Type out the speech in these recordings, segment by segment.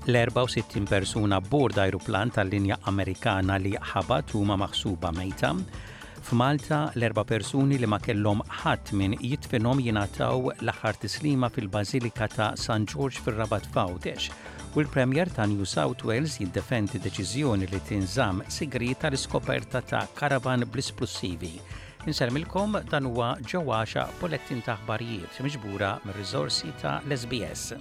L-64 persuna bord ajruplan tal-linja Amerikana li ħabat huma maħsuba mejta. F'Malta l-4 persuni li ma kellhom ħadd min jitfinhom jingħataw l-aħħar tislima fil-Bażilika ta' St. George fir-Rabat Fawdex. U l-Premier ta' New South Wales jiddefendi deċiżjoni li tinżamm sigrita l-iskoperta ta' karavan bl-esplussivi. Inselmilkom dan huwa ġewwaxa bulettin ta' aħbarijiet miġbura mir-riżorsi ta' l-SBS.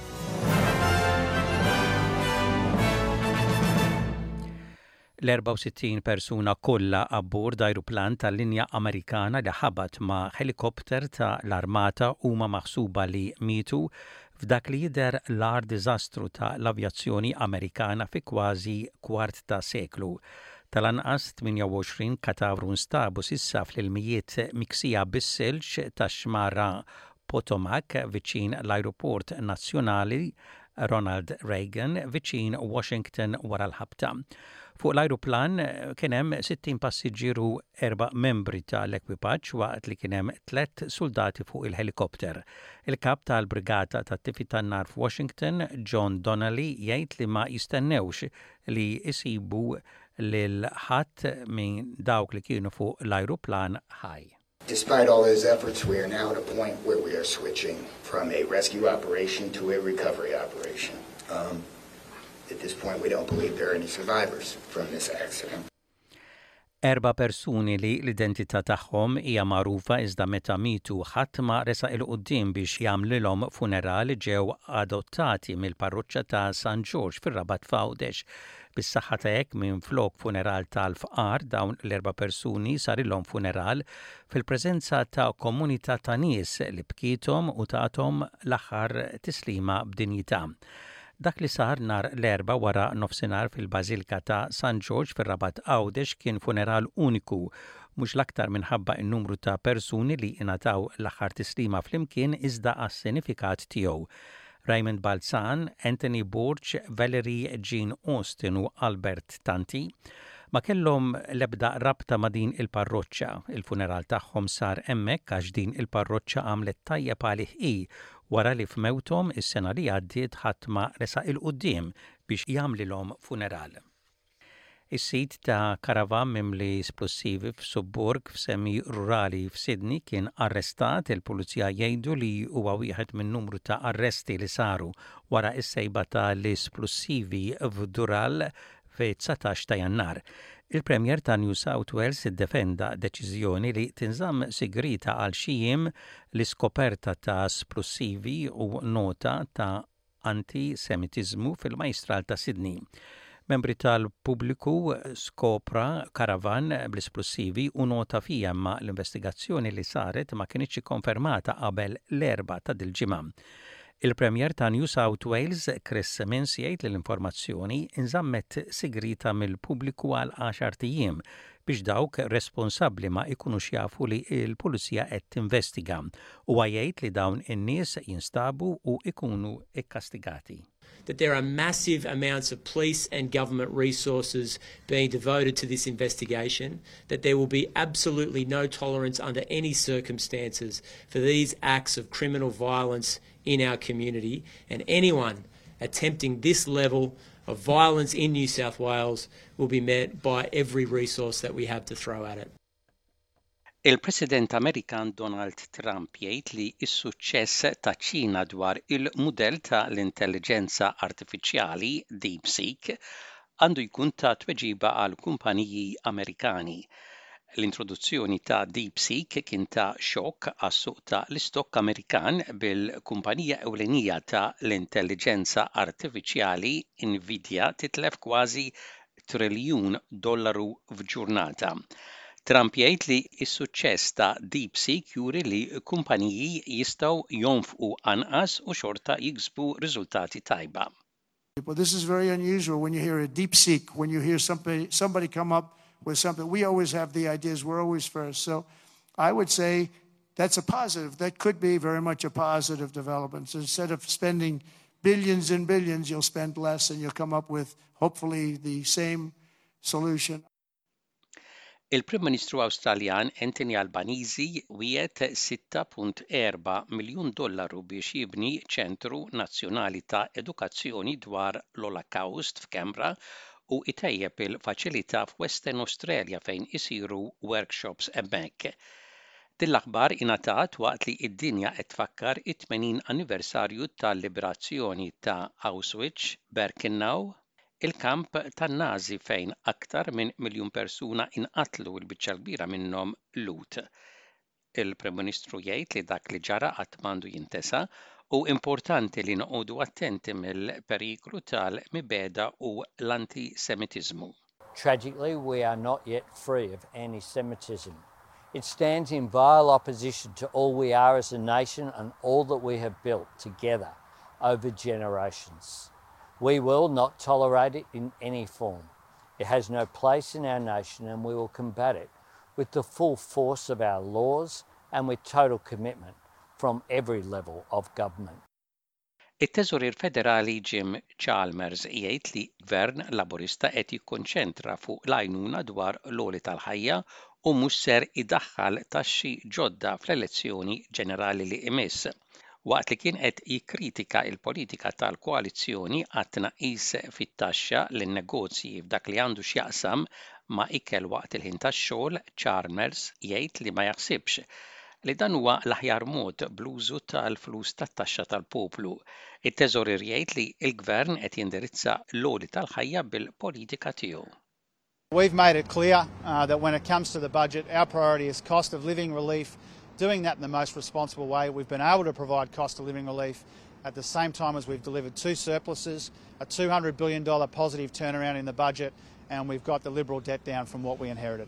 L-64 persuna kollha abbord ajruplan tal-linja Amerikana li ħabat ma' helikopter ta' l-Armata huma maħsuba li mietu f'dak li jidher l-ar diżastru ta' l-avjazzjoni Amerikana fi kważi kwart ta' seklu. Tal-anqas 28 katavru nstabu sissa fl-ilmijiet miksija bis-silġ tax-xmara Potomac viċin l-Ajruport Nazzjonali Ronald Reagan viċin Washington wara l-ħabta. Fuq l-ajruplan kien hemm 60 passiġġieru 4 membri tal-ekwipaġġ waqt li kien hemm 3 soldati fuq il-helikopter. Il-kap tal-Brigata tat-Tifi tan-Nar f'Washington, John Donnelly, jgħid li ma jistennewx li jsibu lil ħadd minn dawk li kienu fuq l-ajruplan ħaj. Despite all those efforts, we are now at a point where we are switching from a rescue operation to a recovery operation. At this point, we don't believe there are any survivors from this accident. 4 persuni li l-identità tagħhom hija magħrufa iżda meta mietu ħadd ma resaq il-qudiem biex jagħmlilhom funerali ġew adottati mill-parroċċa ta' St. George fir-Rabat Fawdex. Bis-saħħa ta' hekk minn flok funeral tal-fqar dawn l-4 persuni sarilhom funeral fil-preżenza ta' komunità ta' nies li bkietom u tagħhom l-aħħar tislima b'dinjità. Dak li sar nar l-4 wara nofsinhar fil-Bażilika ta' St. George fir-Rabat Fawdex kien funeral uniku, mhux l-aktar minħabba n-numru ta' persuni li ingħataw l-aħħar tislima flimkien iżda għas-sinifikat tiegħu. Raymond Balzan, Anthony Burch, Valerie Jean Austin u Albert Tanti ma kellhom l-ebda rabta ma' din il-parroċċa. Il-funeral tagħhom sar hemmhekk għax din il-parroċċa għamlet tajjeb għalih wara li f'mewthom is-sena li għaddiet ħadd ma resaq il-quddiem biex jagħmlilhom funeral. Is-sit ta' karavan mimli splussivi f'Subburg f'semi rurali f'Sydney kien arrestat. Il-pulizija jgħidu li huwa wieħed minn numru ta' arresti li saru wara s-sejba ta' l-esplussivi f'Dural fi 19 ta' Jannar. Il-Premier ta' New South Wales iddefenda deċiżjoni li tinżamm sigrita għal xi jiem l-iskoperta ta' splussivi u nota ta' antisemitiżmu fil-Majstral ta' Sydney. Membri tal-pubbliku skopra karavan bl-esplussivi u nota fija ma l-investigazzjoni li saret ma kienx konfermata qabel l-4 ta' dil-ġimgħa. Il-Premier ta' New South Wales, Chris Minns, jgħid li l-informazzjoni inżammet sigrita mill-pubbliku għal 10 ijiem biex dawk responsabbli ma jkunux jafu li l-pulizija qed tinvestiga u jgħid li dawn in-nies jinstabu u jkunu ikkastigati. That there are massive amounts of police and government resources being devoted to this investigation, that there will be absolutely no tolerance under any circumstances for these acts of criminal violence in our community, and anyone attempting this level of violence in New South Wales will be met by every resource that we have to throw at it. Il-President Amerikan Donald Trump jgħid li s-suċċess ta' Ċina dwar il-mudell ta' l-intelligenza artifiċjali DeepSeek għandu jkun ta' tweġiba għal kumpaniji Amerikani. L-introduzzjoni ta' DeepSeek kien ta' xokk għas-suq ta' l-istokk Amerikan bil-kumpanija ewlenija ta' l-intelligenza artifiċjali Nvidia titlef kważi $1 triljun f'ġurnata. Trump jgħid li s-suċċess ta' DeepSeek juri li kumpaniji jistgħu jonfqu anqas u xorta jiksbu riżultati tajba. Well, this is very unusual when you hear a DeepSeek, when you hear somebody come up with something. We always have the ideas, we're always first. So I would say that's a positive. That could be very much a positive development. So instead of spending billions and billions, you'll spend less and you'll come up with hopefully the same solution. Il-Prim Ministru Awstraljan Anthony Albanese wiet $6.4 miljun biex jibni ċentru nazzjonali ta' edukazzjoni dwar l-Olokawst f'Canberra u itejjeb il-faċilità f'Western Australia fejn isiru workshops hemmhekk. Din l-aħbar ingħatat waqt li d-dinja qed tfakkar it-80 anniversarju tal-liberazzjoni ta' Auschwitz-Birkenau, il-kamp tan-Nażi fejn aktar minn miljun persuna inqatlu l-biċċa kbira minnhom lut. Il-Prim Ministru jgħid li dak li ġara qatt m'għandu jintesa u importanti li noqogħdu attenti mill-periklu tal-mibeda u l-antisemitiżmu. Tragically, we are not yet free of anti-Semitism. It stands in vile opposition to all we are as a nation and all that we have built together over generations. We will not tolerate it in any form. It has no place in our nation and we will combat it with the full force of our laws and with total commitment from every level of government. It-Teżorier Federali Jim Chalmers jgħid li Gvern Laburista qed jikkonċentra fuq l-għajnuna dwar l-għoli tal-ħajja u mhux ser idaħħal taxxi ġodda fl-elezzjoni ġenerali li imiss. Waqt li kien qed jikkritika l-politika tal-koalizzjoni għat-tnaqqis fit-taxxa lin-negozji f'dak li għandu x'jaqsam ma' ikel waqt il-ħin tax-xogħol, Chalmers jgħid li ma jaħsibx li dan huwa l-aħjar mod bl-użu tal-flus tat-taxxa tal-poplu. It-Teżorier jgħid li l-Gvern qed jindirizza l-għoli tal-ħajja bil-politika tiegħu. We've made it clear that when it comes to the budget, our priority is cost of living relief. Doing that in the most responsible way. We've been able to provide cost of living relief at the same time as we've delivered 2 surpluses, a $200 billion positive turnaround in the budget, and we've got the Liberal debt down from what we inherited.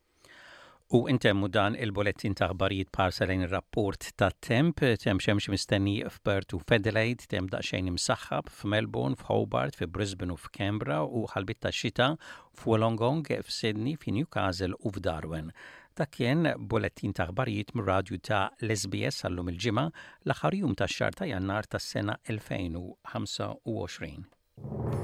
U intemmu dan il-bolettin ta' aħbarijiet parsalejn ir-rapport ta' temp xemx mistenni f'Perth u f'Adelaide, temp daqsxejn imsaħħab f'Melbourne, f'Hobart, f'Brisbane u f'Canberra u ħalbit tax-xita f'Wollongong, f'Sydney, f'Newcastle u f'Darwin. Dak kien bolettin ta' aħbarijiet mir-radju ta' l-SBS għallum il-ġimgħa l-aħħar jum tax-xahar ta' Jannar tas-sena 2025.